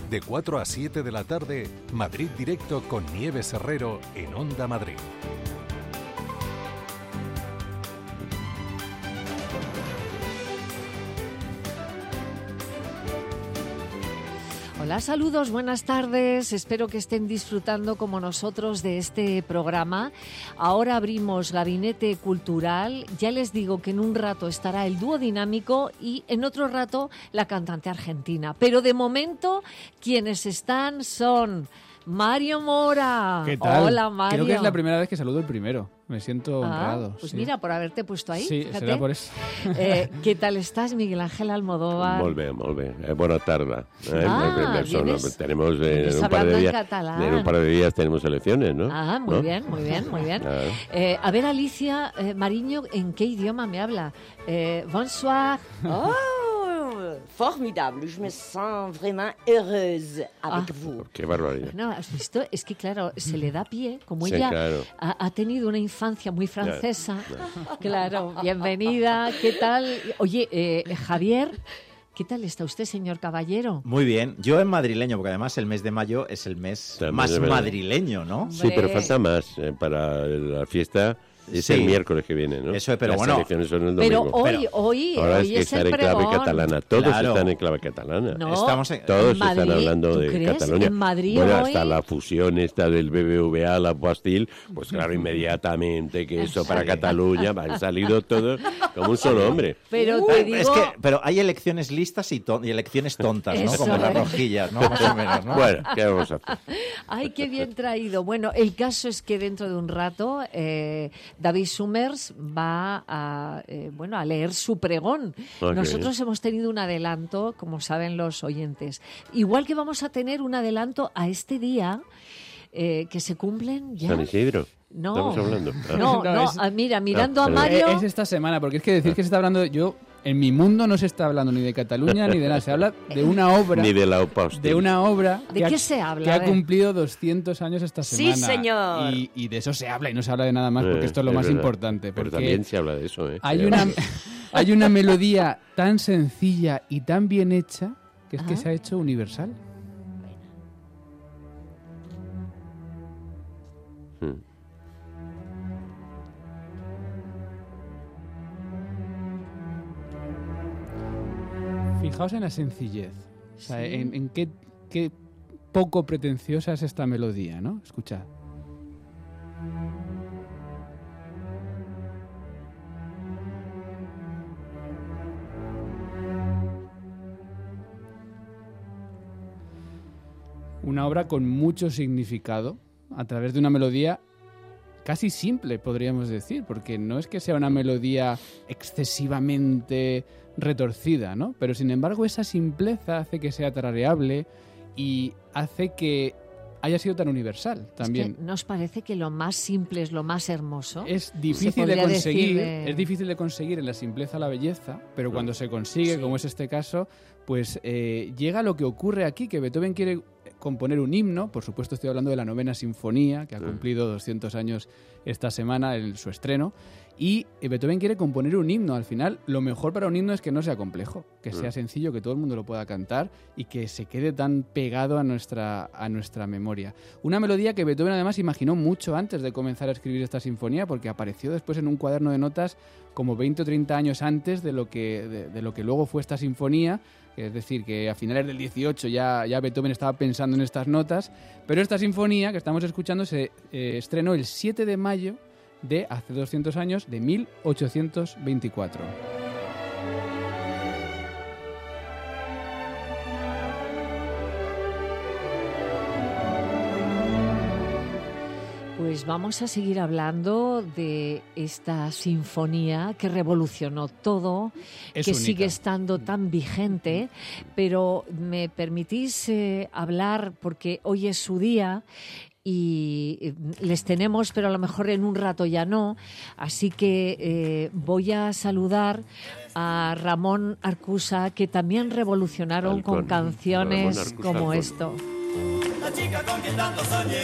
De 4 a 7 de la tarde, Madrid Directo con Nieves Herrero en Onda Madrid. Hola, saludos, buenas tardes. Espero que estén disfrutando como nosotros de este programa. Ahora abrimos Gabinete Cultural. Ya les digo que en un rato estará el dúo dinámico y en otro rato la cantante argentina. Pero de momento quienes están son Mario Mora. ¿Qué tal? Hola, Mario. Creo que es la primera vez que saludo el primero. Me siento honrado. Pues sí. Mira, por haberte puesto ahí. Sí, fíjate. será por eso. ¿Qué tal estás, Miguel Ángel Almodóvar? Molt bé. Bona tarda. Vienes tenemos hablando en catalán. En un par de días tenemos elecciones, ¿no? Muy bien. Claro. A ver, Alicia Mariño, ¿en qué idioma me habla? Bonsoir. Oh, formidable. Je me sens vraiment heureuse avec vous. Qué barbaridad. No, ¿has visto? Es que, claro, se le da pie, como Sí, ella claro. ha tenido una infancia muy francesa. Claro, bienvenida. ¿Qué tal? Oye, Javier, ¿qué tal está usted, señor Caballero? Muy bien. Yo en madrileño, porque además el mes de mayo es el mes También más es verdad. madrileño, ¿no? Sí, pero falta más para la fiesta. Es Sí. el miércoles que viene, ¿no? Eso es, pero Las bueno. elecciones son el Pero domingo. hoy Ahora es hoy que es estar el en clave pregón. catalana. Todos Claro. están en clave catalana. No, Estamos en- Todos en Madrid, están hablando ¿tú de crees? Cataluña. En Madrid bueno, hoy... hasta la fusión esta del BBVA, la Bastille, pues claro, inmediatamente que eso para Cataluña han salido todos como un solo hombre. Pero te digo... Pero hay elecciones listas y elecciones tontas, ¿no? Eso Como las es. rojillas, ¿no? Más o menos, ¿no? Bueno, ¿qué vamos a hacer? Ay, qué bien traído. Bueno, el caso es que dentro de un rato David Summers va a leer su pregón. Ok. Nosotros hemos tenido un adelanto, como saben los oyentes. Igual que vamos a tener un adelanto a este día que se cumplen ya... San Isidro. No. Estamos hablando. No, es- mira, mirando a pero- Mario... Es esta semana, porque es que decir que se está hablando... En mi mundo no se está hablando ni de Cataluña ni de nada. Se habla de una obra... Ni de la Bastille. De una obra ¿De qué se habla? que A ha ver. cumplido 200 años esta Sí, semana. señor. Y de eso se habla y no se habla de nada más porque esto es lo más verdad. importante. Pero Porque también se habla de eso, ¿eh? hay una melodía tan sencilla y tan bien hecha que es que Ajá. se ha hecho universal. Hmm. Fijaos en la sencillez. O sea, en qué poco pretenciosa es esta melodía, ¿no? Escuchad. Una obra con mucho significado a través de una melodía casi simple, podríamos decir, porque no es que sea una melodía excesivamente retorcida, ¿no? Pero sin embargo esa simpleza hace que sea tarareable y hace que haya sido tan universal también. Es que ¿nos parece que lo más simple es lo más hermoso? Es Se difícil de podría conseguir, decir, es difícil de conseguir en la simpleza la belleza, pero cuando se consigue, Sí. como es este caso, pues llega lo que ocurre aquí, que Beethoven quiere componer un himno. Por supuesto estoy hablando de la Novena Sinfonía, que ha cumplido 200 años esta semana en su estreno, y Beethoven quiere componer un himno. Al final, lo mejor para un himno es que no sea complejo, que sea sencillo, que todo el mundo lo pueda cantar y que se quede tan pegado a nuestra memoria. Una melodía que Beethoven además imaginó mucho antes de comenzar a escribir esta sinfonía, porque apareció después en un cuaderno de notas como 20 o 30 años antes de lo que luego fue esta sinfonía. Es decir, que a finales del 18 ya Beethoven estaba pensando en estas notas, pero esta sinfonía que estamos escuchando se estrenó el 7 de mayo de hace 200 años, de 1824. Pues vamos a seguir hablando de esta sinfonía que revolucionó todo, Es que única. sigue estando tan vigente, pero me permitís hablar, porque hoy es su día y les tenemos, pero a lo mejor en un rato ya no, así que voy a saludar a Ramón Arcusa, que también revolucionaron Halcón. con canciones Ramón Arcusa como Halcón. esto. La chica con quien tanto soñé,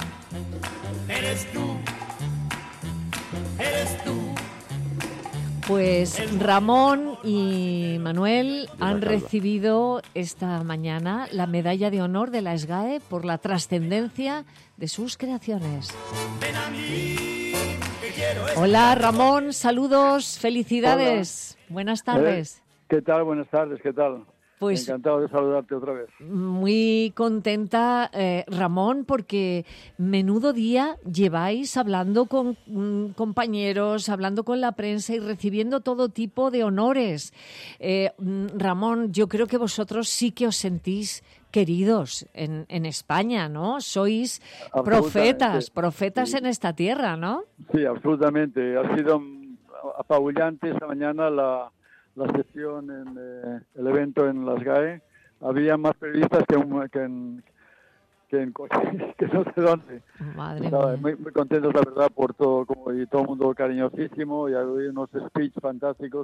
eres tú, eres tú. Pues Ramón y Manuel han recibido esta mañana la medalla de honor de la SGAE por la trascendencia de sus creaciones. Hola Ramón, saludos, felicidades. Hola. Buenas tardes. ¿Qué tal? Buenas tardes, ¿qué tal? Pues encantado de saludarte otra vez. Muy contenta, Ramón, porque menudo día lleváis hablando con compañeros, hablando con la prensa y recibiendo todo tipo de honores. Ramón, yo creo que vosotros sí que os sentís queridos en España, ¿no? Sois profetas sí. En esta tierra, ¿no? Sí, absolutamente. Ha sido apabullante esta mañana la sesión, el evento en las GAE. Había más periodistas que no sé dónde. Madre Estaba mía. muy contentos, la verdad, por todo, y todo el mundo cariñosísimo, y había unos speech fantásticos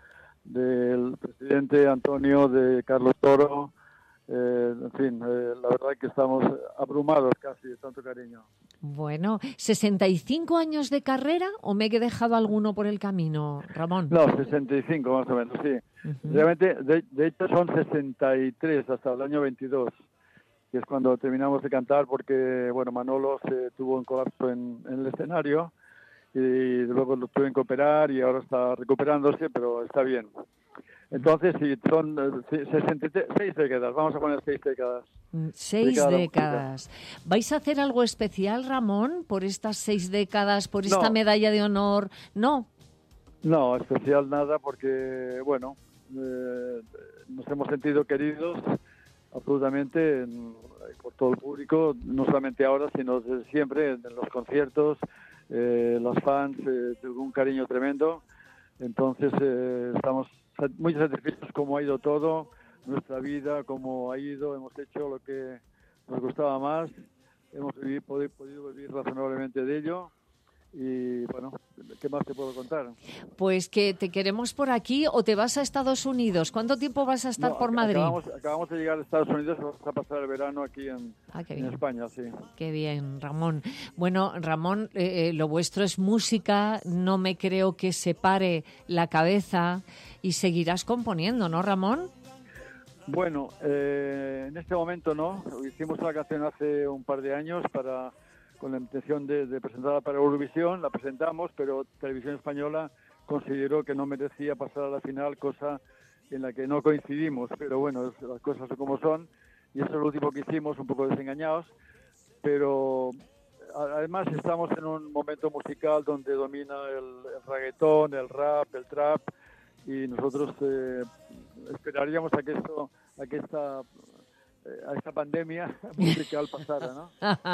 del presidente Antonio, de Carlos Toro. En fin, la verdad que estamos abrumados casi de tanto cariño. Bueno, ¿65 años de carrera o me he dejado alguno por el camino, Ramón? No, 65 más o menos, sí. Realmente, de hecho son 63 hasta el año 22, que es cuando terminamos de cantar, porque, bueno, Manolo se tuvo un colapso en el escenario y luego lo tuvieron que operar y ahora está recuperándose, pero está bien. Entonces, sí, son 6 décadas, vamos a poner 6 décadas. 6 décadas. ¿Vais a hacer algo especial, Ramón, por estas 6 décadas, por esta medalla de honor? No. No, especial nada, porque, bueno, nos hemos sentido queridos absolutamente por todo el público, no solamente ahora, sino desde siempre, en los conciertos, los fans, tuvo un cariño tremendo. Entonces, estamos muy satisfechos cómo ha ido todo, nuestra vida, cómo ha ido, hemos hecho lo que nos gustaba más, hemos podido vivir razonablemente de ello y, bueno, ¿qué más te puedo contar? Pues que te queremos por aquí o te vas a Estados Unidos. ¿Cuánto tiempo vas a estar por Madrid? Acabamos de llegar a Estados Unidos, vamos a pasar el verano aquí en España, sí. Qué bien, Ramón. Bueno, Ramón, lo vuestro es música, no me creo que se pare la cabeza y seguirás componiendo, ¿no, Ramón? Bueno, en este momento no. Hicimos una canción hace un par de años con la intención de presentarla para Eurovisión. La presentamos, pero Televisión Española consideró que no merecía pasar a la final, cosa en la que no coincidimos. Pero bueno, las cosas son como son. Y eso es lo último que hicimos, un poco desengañados. Pero además estamos en un momento musical donde domina el reggaetón, el rap, el trap. Y nosotros esperaríamos a que esta pandemia musical pasara, ¿no?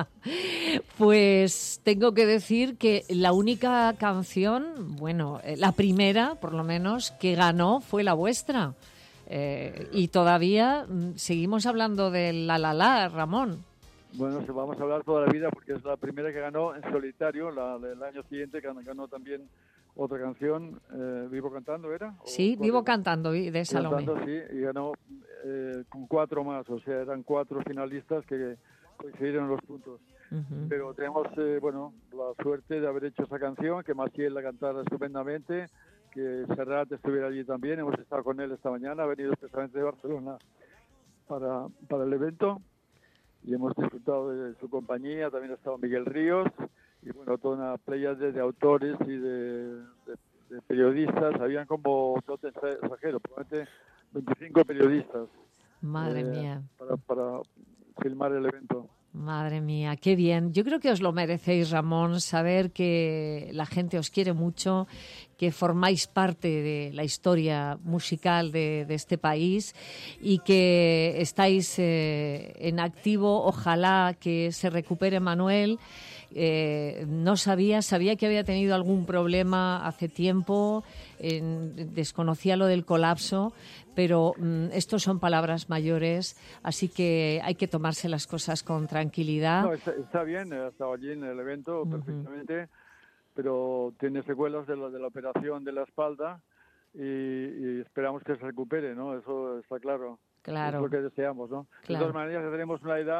Pues tengo que decir que la única canción, bueno, la primera, por lo menos, que ganó fue la vuestra. Y todavía seguimos hablando de La, Ramón. Bueno, vamos a hablar toda la vida porque es la primera que ganó en solitario. El año siguiente ganó también otra canción, Vivo Cantando, ¿era? Sí, Vivo Cantando, de Salomé. Sí, y ganó con 4 más, o sea, eran 4 finalistas que coincidieron en los puntos. Pero tenemos, la suerte de haber hecho esa canción, que Maciel la cantara estupendamente, que Serrat estuviera allí también. Hemos estado con él esta mañana, ha venido especialmente de Barcelona para el evento y hemos disfrutado de su compañía. También ha estado Miguel Ríos y, bueno, toda una playa de autores y de periodistas. Habían como, no te exagero, probablemente 25 periodistas. Madre mía. Para filmar el evento. Madre mía, qué bien. Yo creo que os lo merecéis, Ramón, saber que la gente os quiere mucho, que formáis parte de la historia musical de este país y que estáis en activo. Ojalá que se recupere Manuel. No sabía que había tenido algún problema hace tiempo, desconocía lo del colapso, pero estos son palabras mayores, así que hay que tomarse las cosas con tranquilidad. No, está bien, ha estado allí en el evento perfectamente, pero tiene secuelas de la operación de la espalda y esperamos que se recupere, ¿no? Eso está claro. Claro. Es lo que deseamos, ¿no? Claro. De todas maneras, tenemos una edad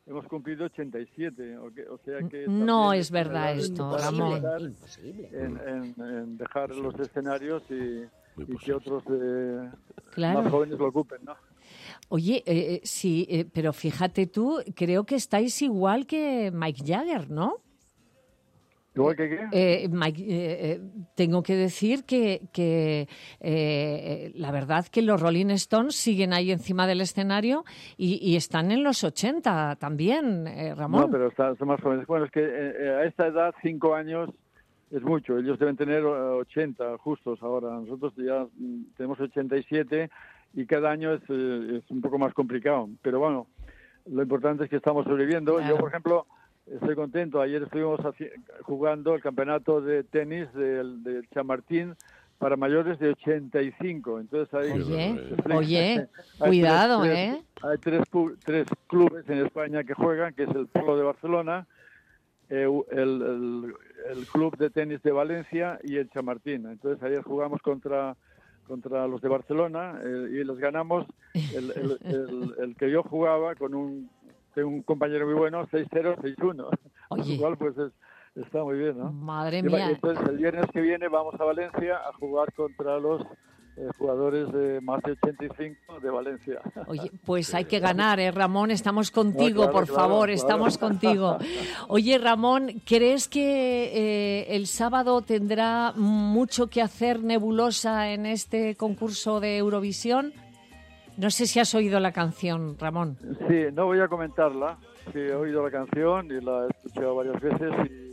hemos cumplido 87. O sea que no es verdad esto, Ramón. Imposible. En dejar los escenarios y que otros Claro. más jóvenes lo ocupen, ¿no? Oye, sí, pero fíjate tú, creo que estáis igual que Mick Jagger, ¿no? ¿Igual que qué? Mike, tengo que decir que la verdad que los Rolling Stones siguen ahí encima del escenario y están en los 80 también, Ramón. No, pero están más jóvenes. Bueno, es que a esta edad, 5 años es mucho. Ellos deben tener 80 justos ahora. Nosotros ya tenemos 87 y cada año es un poco más complicado. Pero bueno, lo importante es que estamos sobreviviendo. Claro. Yo, por ejemplo, estoy contento. Ayer estuvimos jugando el campeonato de tenis del Chamartín para mayores de 85. Entonces Oye, cuidado, Hay tres clubes en España que juegan, que es el Polo de Barcelona, el Club de Tenis de Valencia y el Chamartín. Entonces ayer jugamos contra los de Barcelona y los ganamos. El que yo jugaba tengo un compañero muy bueno, 6-0, 6-1. Oye. Igual pues está muy bien, ¿no? Madre mía. Entonces el viernes que viene vamos a Valencia a jugar contra los jugadores de más de 85 de Valencia. Oye, pues hay que ganar, Ramón, estamos contigo, Claro, por favor, claro. estamos contigo. Oye, Ramón, ¿crees que el sábado tendrá mucho que hacer Nebulosa en este concurso de Eurovisión? No sé si has oído la canción, Ramón. Sí, no voy a comentarla. Sí, he oído la canción y la he escuchado varias veces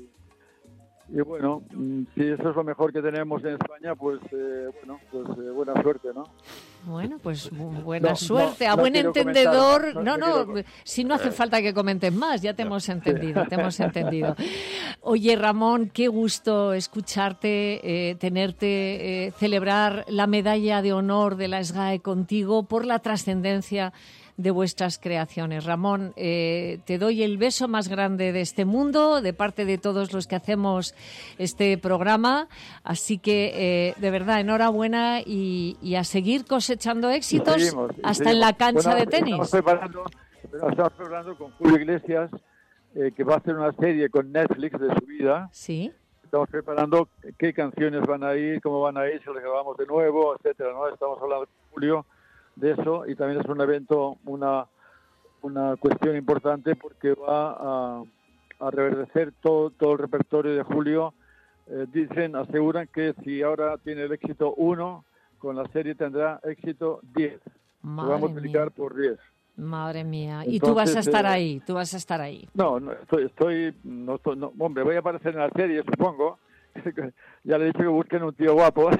y bueno, si eso es lo mejor que tenemos en España, pues buena suerte, ¿no? Bueno, pues buena suerte, no a buen quiero entendedor. comentar, Si no hace falta que comentes más, ya te hemos entendido, te hemos entendido. Oye, Ramón, qué gusto escucharte, tenerte, celebrar la medalla de honor de la SGAE contigo por la trascendencia de vuestras creaciones. Ramón, te doy el beso más grande de este mundo, de parte de todos los que hacemos este programa. Así que, de verdad, enhorabuena y a seguir cosechando éxitos seguimos. hasta en la cancha de tenis. Estamos preparando con Julio Iglesias, que va a hacer una serie con Netflix de su vida. Sí. Estamos preparando qué canciones van a ir, cómo van a ir, si las grabamos de nuevo, etcétera, ¿no? Estamos hablando con Julio de eso y también es un evento, una cuestión importante porque va a reverdecer todo el repertorio de Julio. Aseguran que si ahora tiene el éxito 1, con la serie tendrá éxito 10. Lo va a multiplicar por 10. Madre mía. Y Entonces, tú vas a estar ahí, tú vas a estar ahí. No, hombre, voy a aparecer en la serie, supongo. Ya le he dicho que busquen un tío guapo.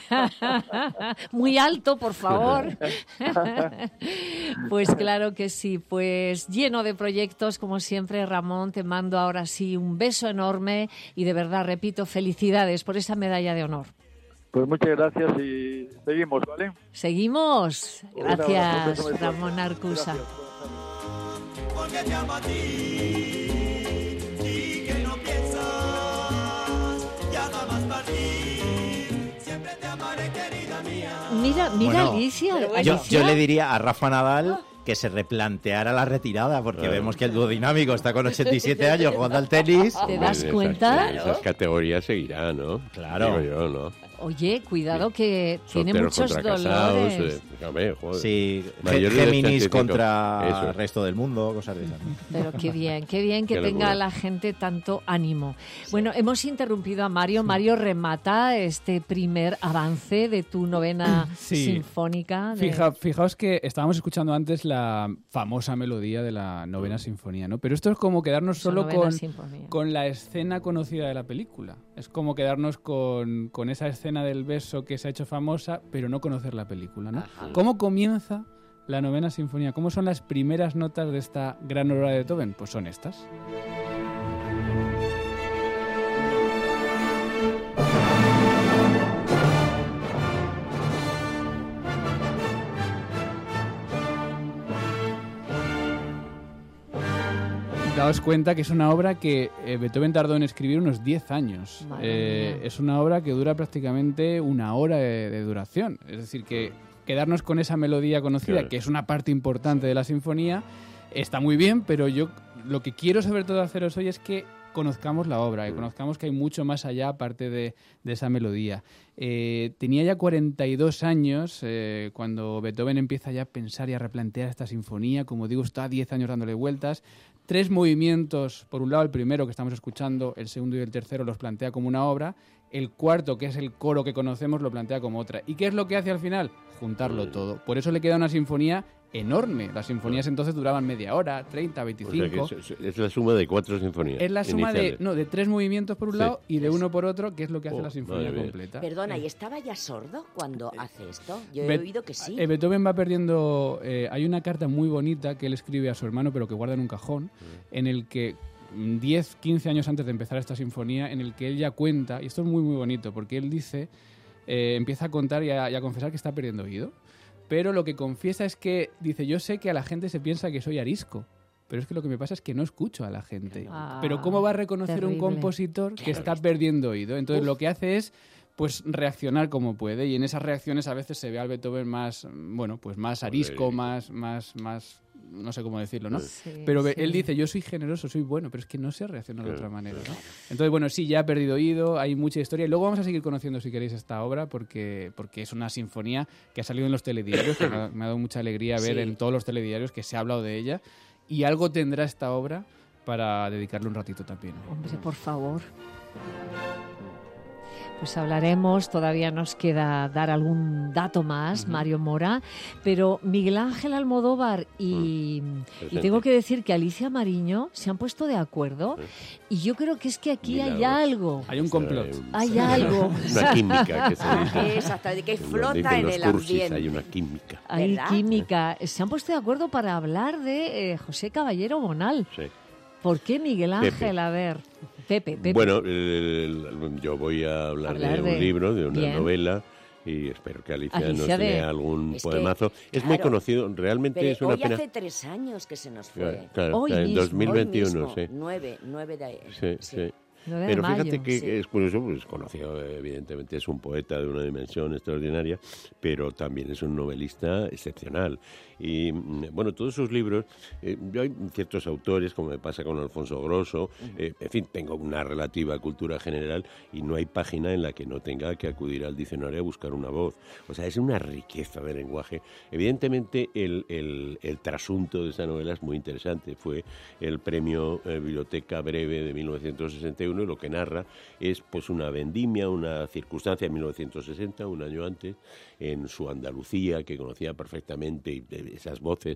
Muy alto, por favor. Pues claro que sí. Pues lleno de proyectos, como siempre, Ramón. Te mando ahora sí un beso enorme y de verdad, repito, felicidades por esa medalla de honor. Pues muchas gracias y seguimos, ¿vale? Seguimos. Gracias, Un Ramón Arcusa. Porque te amo a ti y que no piensas ya jamás partir. Siempre te amaré, querida mía. Mira, Bueno, Alicia. Yo le diría a Rafa Nadal que se replanteara la retirada, porque vemos que el dúo dinámico está con 87 años jugando al tenis. ¿Te das cuenta? Esas categorías seguirán, ¿no? Claro. Digo yo, ¿no? Oye, cuidado que tiene Solteros muchos contra casados, dolores. hombre, joder. Sí, Mayores de Géminis 85. contra Eso. el resto del mundo, cosas de esas, ¿no? Pero qué bien que Qué tenga locura. la gente tanto ánimo. Bueno, hemos interrumpido a Mario. Mario, remata este primer avance de tu novena Sí. sinfónica. Fijaos que estábamos escuchando antes la famosa melodía de la novena sinfonía, ¿no? Pero esto es como quedarnos Su solo novena sinfonía. con la escena conocida de la película. Es como quedarnos con esa escena del beso que se ha hecho famosa, pero no conocer la película, ¿no? ¿Cómo comienza la novena sinfonía? ¿Cómo son las primeras notas de esta gran obra de Beethoven? Pues son estas. Daos cuenta que es una obra que Beethoven tardó en escribir unos 10 años. Madre mía. Es una obra que dura prácticamente una hora de duración. Es decir, que quedarnos con esa melodía conocida, Claro. que es una parte importante de la sinfonía, Está muy bien, pero yo lo que quiero sobre todo haceros hoy es que conozcamos la obra, que conozcamos que hay mucho más allá aparte de esa melodía. Tenía ya 42 años cuando Beethoven empieza ya a pensar y a replantear esta sinfonía. Como digo, está 10 años dándole vueltas. 3 movimientos, por un lado el primero que estamos escuchando, el segundo y el tercero los plantea como una obra. El cuarto, que es el coro que conocemos, lo plantea como otra. ¿Y qué es lo que hace al final? Juntarlo todo. Por eso le queda una sinfonía enorme. Las sinfonías entonces duraban media hora, 30, 25. O sea que es la suma de 4 sinfonías. Es la suma iniciales. de 3 movimientos por un lado y de uno por otro, que es lo que hace la sinfonía madre mía. completa. Perdona, ¿y estaba ya sordo cuando hace esto? Yo he Be- oído que sí. Beethoven va perdiendo... hay una carta muy bonita que él escribe a su hermano, pero que guarda en un cajón, en el que 10, 15 años antes de empezar esta sinfonía, en el que él ya cuenta, y esto es muy, muy bonito, porque él dice, empieza a contar y a confesar que está perdiendo oído, pero lo que confiesa es que, dice, yo sé que a la gente se piensa que soy arisco, pero es que lo que me pasa es que no escucho a la gente. Pero ¿cómo va a reconocer terrible. un compositor que está perdiendo oído? Entonces lo que hace es pues reaccionar como puede, y en esas reacciones a veces se ve al Beethoven más, bueno, pues más arisco, más no sé cómo decirlo, ¿no? Sí, Pero sí. él dice, yo soy generoso, soy bueno, pero es que no sé reaccionar de otra manera, ¿no? Entonces, bueno, sí, ya ha perdido oído, hay mucha historia, y luego vamos a seguir conociendo, si queréis, esta obra, porque es una sinfonía que ha salido en los telediarios, que me ha dado mucha alegría ver Sí. en todos los telediarios que se ha hablado de ella, y algo tendrá esta obra para dedicarle un ratito también. Hombre, por favor. Pues hablaremos, todavía nos queda dar algún dato más, Mario Mora, pero Miguel Ángel Almodóvar y tengo que decir que Alicia Mariño se han puesto de acuerdo y yo creo que es que aquí hay Milagros. algo. Hay un complot. Hay algo. Una química que se dice. Exactamente, que Lo flota dicen en los el cursis, ambiente. hay una química. Hay ¿Verdad? química. Se han puesto de acuerdo para hablar de José Caballero Bonal. Sí. ¿Por qué Miguel Ángel? A ver, Pepe. Bueno, yo voy a hablar de un libro, de una Bien. novela, y espero que Alicia nos Alicia lea algún Es que, poemazo. Es muy claro, conocido, realmente Pero es una hoy pena. hace 3 años que se nos fue. Claro, Hoy en mismo, 2021, Hoy mismo, sí. 9 de... Sí. 9 de Pero mayo. fíjate que sí. es curioso, pues conocido, evidentemente es un poeta de una dimensión extraordinaria, pero también es un novelista excepcional. Y bueno, todos sus libros, yo hay ciertos autores, como me pasa con Alfonso Grosso, en fin, tengo una relativa cultura general y no hay página en la que no tenga que acudir al diccionario a buscar una voz. O sea, es una riqueza de lenguaje. Evidentemente, el trasunto de esa novela es muy interesante. Fue el premio Biblioteca Breve de 1961 y lo que narra es pues una vendimia, una circunstancia de 1960, un año antes, en su Andalucía, que conocía perfectamente y esas voces.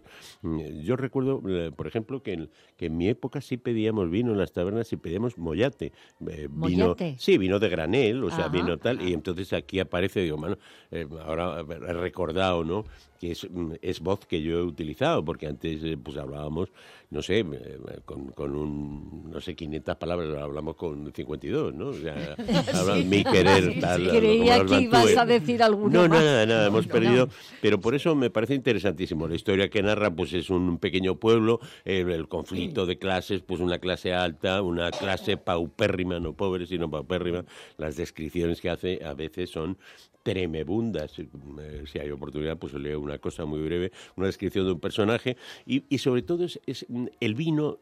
Yo recuerdo, por ejemplo, que en mi época sí pedíamos vino en las tabernas y pedíamos mollate. Vino, ¿Mollate? sí, vino de granel, o sea, Ajá, vino tal, y entonces aquí aparece, digo, bueno, ahora he recordado, ¿no?, que es voz que yo he utilizado, porque antes pues hablábamos, no sé, con un, no sé, 500 palabras, hablamos con 52, ¿no? O sea, mi querer, tal. Creía como que los ibas Bantúes. a decir alguno No, más. nada, hemos perdido, pero por eso me parece interesantísimo. La historia que narra, pues es un pequeño pueblo, el conflicto de clases, pues una clase alta, una clase paupérrima, no pobre, sino paupérrima. Las descripciones que hace a veces son tremebundas. Si hay oportunidad, pues leo una cosa muy breve, una descripción de un personaje, y sobre todo es el vino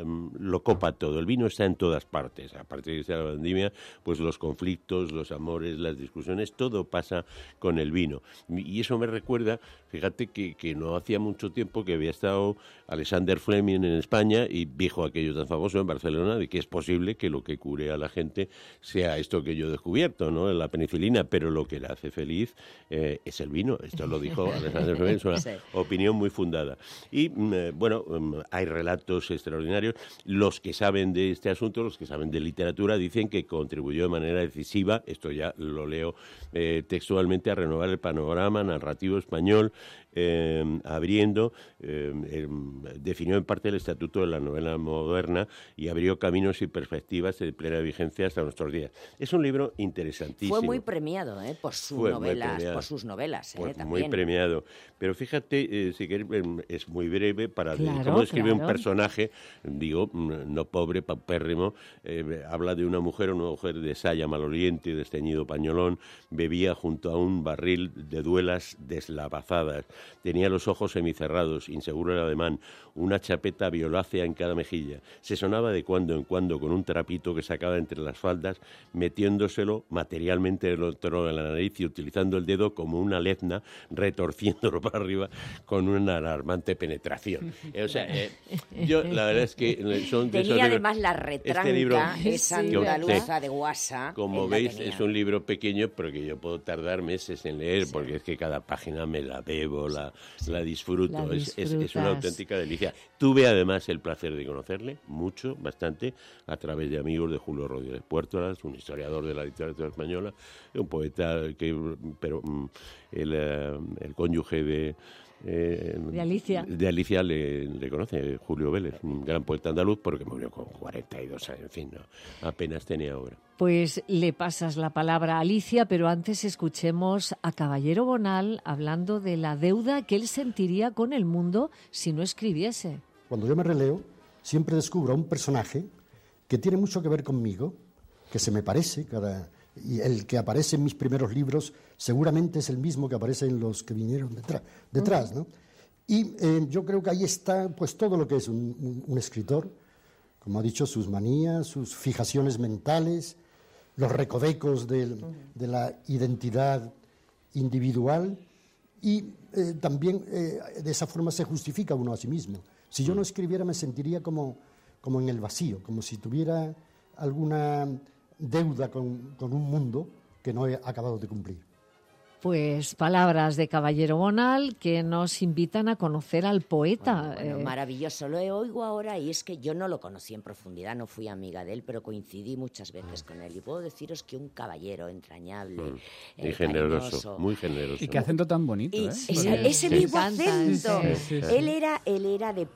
lo copa todo, el vino está en todas partes, aparte de que sea la vendimia, pues los conflictos, los amores, las discusiones, todo pasa con el vino, y eso me recuerda, fíjate que no hacía mucho tiempo que había estado Alexander Fleming en España y dijo aquello tan famoso en Barcelona de que es posible que lo que cure a la gente sea esto que yo he descubierto, ¿no?, la penicilina, pero lo que la hace feliz es el vino. Esto lo dijo Alexander Fleming, es una opinión muy fundada. Y bueno, hay relatos extraordinarios. Los que saben de este asunto, los que saben de literatura, dicen que contribuyó de manera decisiva, esto ya lo leo textualmente, a renovar el panorama narrativo español, abriendo, definió en parte el estatuto de la novela moderna y abrió caminos y perspectivas de plena vigencia hasta nuestros días. Es un libro interesantísimo. Fue muy premiado, por sus novelas, Pues también. muy premiado. Pero fíjate, si queréis, es muy breve para Claro, cómo describe un claro. personaje, digo, no pobre, paupérrimo, habla de una mujer de saya maloliente, desteñido pañolón, bebía junto a un barril de duelas deslavazadas, tenía los ojos semicerrados, inseguro el ademán, una chapeta violácea en cada mejilla, se sonaba de cuando en cuando con un trapito que sacaba entre las faldas, metiéndoselo materialmente dentro de la nariz y utilizando el dedo como una lezna, retorciéndolo para arriba con una alarmante penetración. Yo la verdad es que son de tenía esos además la retranca libro, esa andaluza de guasa. Como veis, es un libro pequeño, pero que yo puedo tardar meses en leer, porque es que cada página me la bebo, la disfruto. Es una auténtica delicia. Tuve además el placer de conocerle mucho, bastante, a través de amigos de Julio Rodríguez Puertolas, un historiador de la literatura española, un poeta pero el cónyuge de Alicia. De Alicia le conoce, Julio Vélez, un gran poeta andaluz, porque murió con 42 años, en fin, apenas tenía obra. Pues le pasas la palabra a Alicia, pero antes escuchemos a Caballero Bonal hablando de la deuda que él sentiría con el mundo si no escribiese. Cuando yo me releo, siempre descubro a un personaje que tiene mucho que ver conmigo, que se me parece, y el que aparece en mis primeros libros seguramente es el mismo que aparece en los que vinieron detrás, ¿no? Y yo creo que ahí está pues todo lo que es un escritor, como ha dicho, sus manías, sus fijaciones mentales, los recovecos de la identidad individual y también de esa forma se justifica uno a sí mismo. Si yo no escribiera me sentiría como en el vacío, como si tuviera alguna deuda con un mundo que no he acabado de cumplir. Pues palabras de Caballero Bonal que nos invitan a conocer al poeta. Bueno, maravilloso. Lo oigo ahora y es que yo no lo conocí en profundidad, no fui amiga de él, pero coincidí muchas veces con él. Y puedo deciros que un caballero entrañable, y generoso, cariñoso. Muy generoso. Y qué acento tan bonito, Y ¿eh? ese mismo acento. Sí. Él era de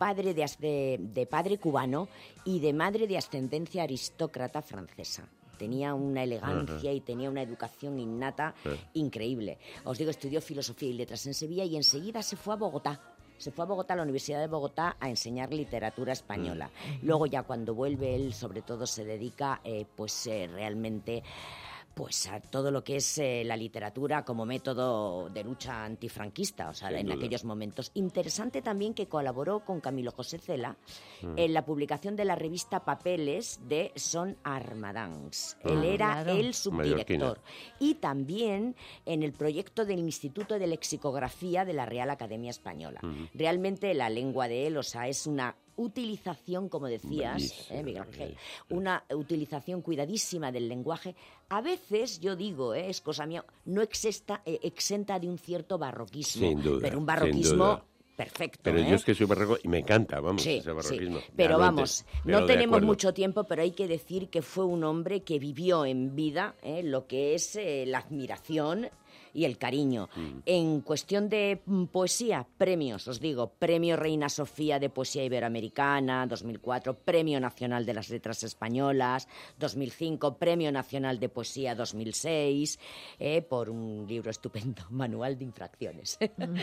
padre cubano y de madre de ascendencia aristócrata francesa. Tenía una elegancia y tenía una educación innata increíble. Os digo, estudió filosofía y letras en Sevilla y enseguida se fue a Bogotá. Se fue a Bogotá, a la Universidad de Bogotá, a enseñar literatura española. Luego ya cuando vuelve él, sobre todo, se dedica realmente pues a todo lo que es la literatura como método de lucha antifranquista, o sea, en aquellos momentos. Interesante también que colaboró con Camilo José Cela en la publicación de la revista Papeles de Son Armadans. Él era el subdirector. Y también en el proyecto del Instituto de Lexicografía de la Real Academia Española. Realmente la lengua de él, o sea, es una utilización, como decías, Miguel Ángel, una utilización cuidadísima del lenguaje. A veces, yo digo, es cosa mía, no exenta de un cierto barroquismo, sin duda, pero un barroquismo perfecto. Pero yo es que soy barroco y me encanta, vamos, sí, ese barroquismo. Sí. Pero vamos, no tenemos acuerdo. mucho tiempo, pero hay que decir que fue un hombre que vivió en vida lo que es la admiración y el cariño. En cuestión de poesía, premios, os digo, Premio Reina Sofía de Poesía Iberoamericana, 2004, Premio Nacional de las Letras Españolas, 2005, Premio Nacional de Poesía, 2006, por un libro estupendo, Manual de Infracciones.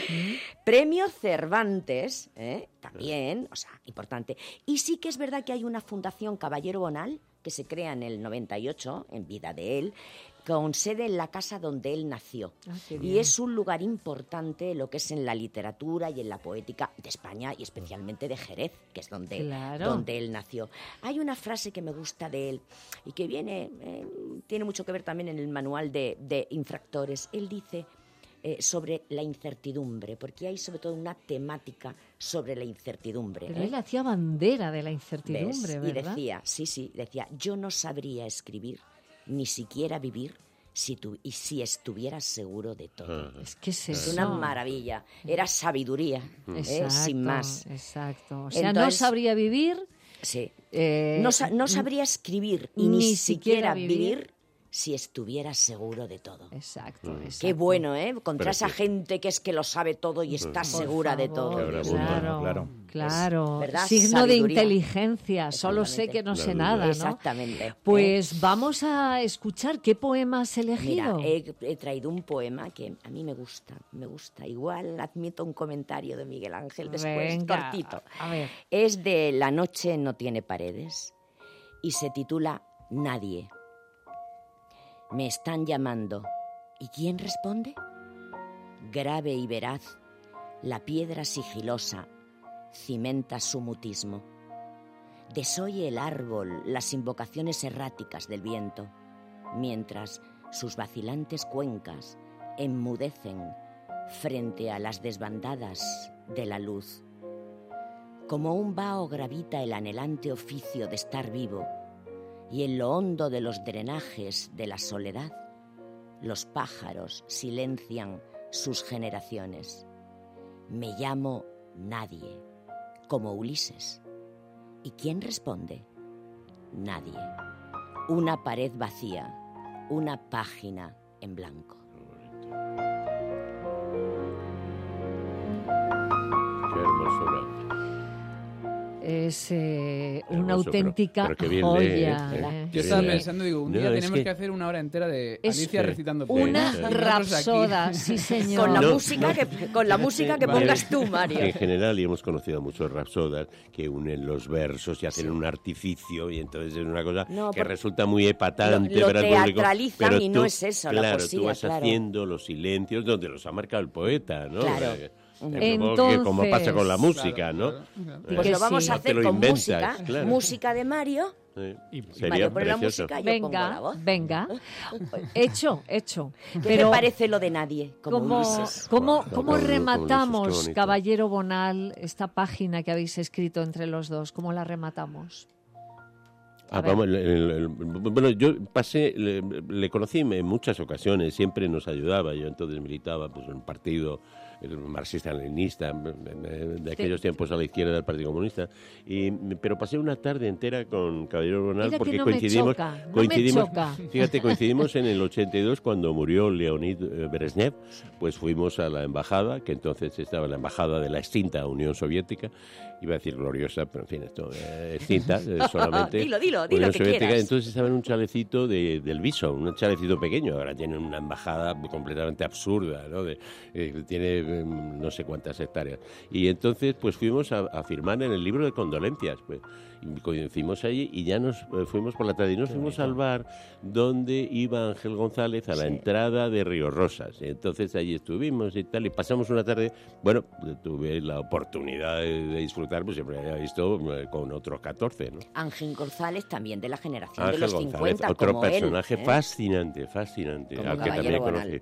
Premio Cervantes, también, o sea, importante. Y sí que es verdad que hay una fundación Caballero Bonal, que se crea en el 98, en vida de él, con sede en la casa donde él nació. Y es un lugar importante lo que es en la literatura y en la poética de España y especialmente de Jerez, que es donde él nació. Hay una frase que me gusta de él y que tiene mucho que ver también en el manual de infractores. Él dice sobre la incertidumbre, porque hay sobre todo una temática sobre la incertidumbre. Pero él hacía bandera de la incertidumbre, ¿ves? ¿verdad? Y decía, yo no sabría escribir ni siquiera vivir si estuvieras seguro de todo. Es que es una maravilla. Era sabiduría, sin más. Exacto. O sea, no sabría vivir. Sí. No sabría escribir y ni siquiera vivir si estuvieras seguro de todo. Exacto. Qué bueno, contra esa gente que es que lo sabe todo y está segura de todo. Claro. ¿verdad? Signo Sabiduría. de inteligencia. Solo sé que no sé nada, ¿no? Exactamente. Pues vamos a escuchar qué poema has elegido. Mira, he traído un poema que a mí me gusta. Igual admito un comentario de Miguel Ángel después, cortito. A ver. Es de La noche no tiene paredes y se titula Nadie. Me están llamando. ¿Y quién responde? Grave y veraz, la piedra sigilosa cimenta su mutismo. Desoye el árbol las invocaciones erráticas del viento, mientras sus vacilantes cuencas enmudecen frente a las desbandadas de la luz. Como un vaho gravita el anhelante oficio de estar vivo, y en lo hondo de los drenajes de la soledad, los pájaros silencian sus generaciones. Me llamo Nadie, como Ulises. ¿Y quién responde? Nadie. Una pared vacía, una página en blanco. Qué hermosura. Es una Hermoso, auténtica pero qué bien joya. lee, Yo estaba pensando, digo, un día No, es tenemos que- que hacer una hora entera de Es Alicia recitando Una poemas. rapsoda, sí señor. Con la No, música no. con la música que Vale. pongas tú, Mario. En general, y hemos conocido a muchos rapsodas que unen los versos y hacen un artificio, y entonces es una cosa No, que porque resulta muy epatante lo para el público. teatralizan Pero y tú, no es eso, la claro, poesía, tú vas claro. haciendo los silencios donde los ha marcado el poeta, ¿no? Claro. Supongo que como pasa con la Entonces- música, ¿no? Pues que lo vamos sí. a No te hacer lo con inventas, música, claro. música de Mario. Sería Mario pone la precioso. música, yo pongo la Venga, voz. venga. Hecho. ¿Qué Pero te parece lo de Nadie? Como ¿cómo, Ulises. cómo, Wow, cómo qué bonito, qué rematamos, bonito. Caballero Bonal, esta página que habéis escrito entre los dos? ¿Cómo la rematamos? A ver. Vamos, bueno, yo pasé, le conocí en muchas ocasiones, siempre nos ayudaba. Yo entonces militaba pues, en un partido marxista-leninista, de aquellos tiempos a la izquierda del Partido Comunista. Pero pasé una tarde entera con Caballero Bonal Mira que porque no me coincidimos. choca, no coincidimos me choca. Fíjate, coincidimos en el 82 cuando murió Leonid Brezhnev. Pues fuimos a la embajada, que entonces estaba la embajada de la extinta Unión Soviética. Iba a decir gloriosa, pero en fin, esto extinta, solamente. Dilo Unión que Soviética. quieras. Entonces estaba en un chalecito del Viso, un chalecito pequeño. Ahora tienen una embajada completamente absurda, ¿no? Tiene no sé cuántas hectáreas. Y entonces, pues fuimos a firmar en el libro de condolencias, pues. Y coincidimos allí y ya nos fuimos por la tarde y nos fuimos al bar donde iba Ángel González a la entrada de Río Rosas. Y entonces allí estuvimos y tal, y pasamos una tarde. Bueno, tuve la oportunidad de disfrutar, pues siempre había visto con otros 14, ¿no? Ángel González, también de la generación Ángel de los González, 50, otro como personaje él, ¿eh? fascinante, Como al que Caballero también Bonal. conocí.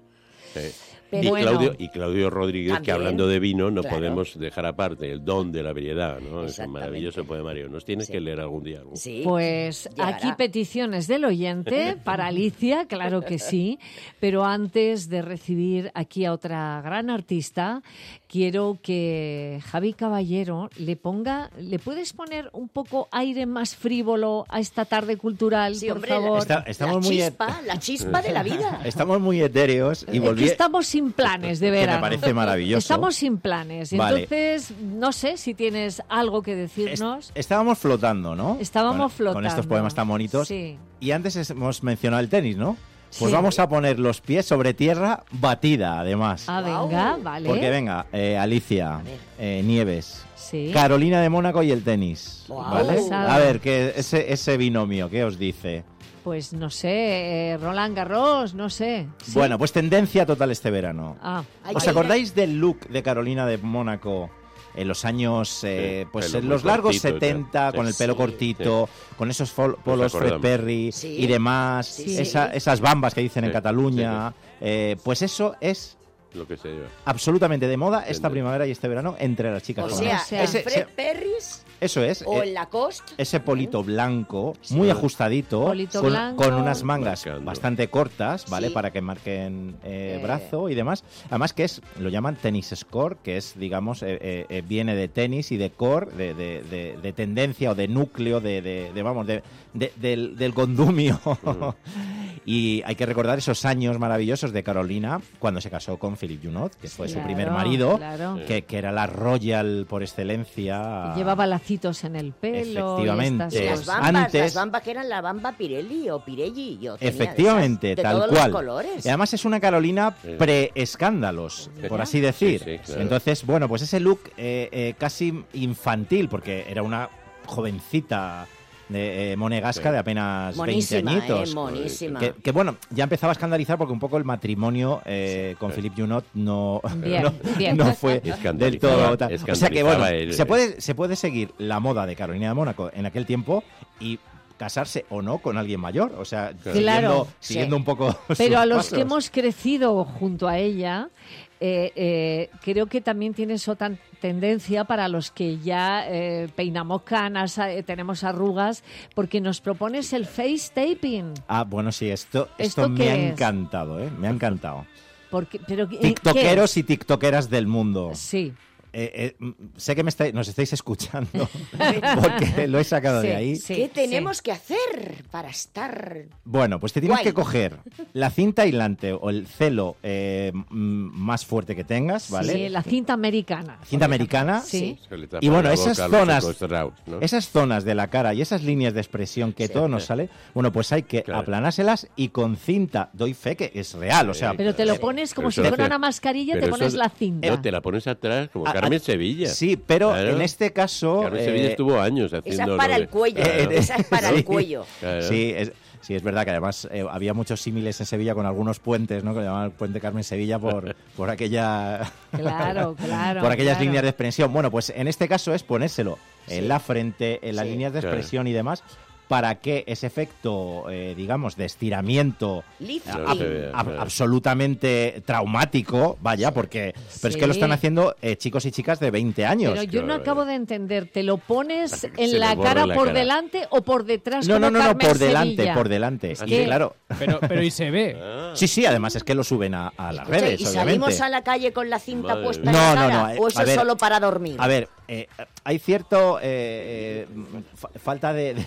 Pero y, bueno. Claudio Rodríguez, que También, hablando de vino no claro. podemos dejar aparte el don de la variedad, ¿no? Es un Exactamente. maravilloso poemario. Nos tienes Sí. que leer algún día. ¿no? Sí, Pues llegará. aquí peticiones del oyente para Alicia, claro que sí, pero antes de recibir aquí a otra gran artista, quiero que Javi Caballero le puedes poner un poco aire más frívolo a esta tarde cultural, Sí, por hombre, favor. Estamos muy la chispa de la vida. Estamos muy etéreos y Es que volví. estamos sin planes de Que me verano. parece maravilloso. Estamos sin planes. Vale. Entonces, no sé si tienes algo que decirnos. Estábamos flotando, ¿no? Estábamos Con flotando. estos poemas tan bonitos. Sí. Y antes hemos mencionado el tenis, ¿no? Pues Sí. vamos a poner los pies sobre tierra batida, además. Ah, Guau. venga, vale. Porque venga, Alicia, Nieves, Sí. Carolina de Mónaco y el tenis. Guau. ¿Vale? Pasada. A ver, que ese binomio, ¿qué os dice? Pues no sé, Roland Garros, no sé. ¿Sí? Bueno, pues tendencia total este verano. Ah, Ay, ¿Os ay, acordáis del look de Carolina de Mónaco en los años, pues pelo en muy los largos cortito y tal. 70, con el pelo Sí, cortito, con esos polos Fred acordamos. Perry Sí. y demás, Sí. esas bambas que dicen en Sí, Cataluña? Pues eso es Lo que se lleva. absolutamente de moda esta Entiendo. primavera y este verano entre las chicas O jóvenes. sea, Ese- en Fred Perris Eso es. o en Lacoste. Ese polito blanco, muy ajustadito, Polito con, blanco. con unas mangas Marcando. bastante cortas, ¿vale? Sí. Para que marquen brazo y demás. Además que lo llaman tenis score, que es, digamos, viene de tenis y de core, de tendencia o de núcleo, del condumio. Y hay que recordar esos años maravillosos de Carolina cuando se casó con Philippe Junot, que fue su Claro, primer marido, claro. que era la royal por excelencia. Llevaba lacitos en el pelo. Efectivamente. Y estas Las cosas. bambas, Antes- las bambas que eran la bamba Pirelli o Pirelli. Yo tenía Efectivamente, de esas, de tal todos cual. los colores. Y además es una Carolina Sí. pre-escándalos, por así decir. Sí, sí, claro. Entonces, bueno, pues ese look casi infantil, porque era una jovencita monegasca de apenas Monísima, 20 añitos. monísima. Que bueno, ya empezaba a escandalizar porque un poco el matrimonio con Philippe Junot no fue del todo tal. O sea que bueno, se puede seguir la moda de Carolina de Mónaco en aquel tiempo y casarse o no con alguien mayor, o sea, claro, siguiendo un poco pero sus a los pasos. que hemos crecido junto a ella, creo que también tiene eso tendencia para los que ya peinamos canas, tenemos arrugas, porque nos propones el face taping. Ah, bueno, sí, esto me ha encantado, me ha encantado. Pero, TikTokeros y tiktokeras del mundo. Sí. Sé que nos estáis escuchando porque lo he sacado de ahí. ¿Qué tenemos que hacer para estar...? Bueno, pues te tienes guay? que coger la cinta aislante o el celo más fuerte que tengas, ¿vale? Sí, la cinta americana. Cinta americana. Sí. Y bueno, esas zonas de la cara y esas líneas de expresión que todo nos sale, bueno, pues hay que aplanárselas y con cinta, doy fe que es real, o sea... Pero te lo pones como si fuera una mascarilla, te pones la cinta. Pero te la pones atrás como Carmen Sevilla. Sí, pero en este caso... Carmen Sevilla estuvo años haciendo... Esa es para el cuello, esa es para el cuello. Claro. Sí, es verdad que además había muchos símiles en Sevilla con algunos puentes, ¿no? Que le llamaban el puente Carmen Sevilla por aquella... Claro. por aquellas líneas de expresión. Bueno, pues en este caso es ponérselo en la frente, en las líneas de expresión y demás, para que ese efecto, digamos, de estiramiento absolutamente traumático, vaya, porque... Pero es que lo están haciendo chicos y chicas de 20 años. Pero yo no acabo de entender, ¿te lo pones en la cara por delante o por detrás? No, por Sevilla? delante. Es y que... claro... Pero y se ve. Sí, además es que lo suben a las redes, ¿Y obviamente. salimos a la calle con la cinta puesta no, en la cara? ¿O eso es solo para dormir? A ver, hay cierto falta de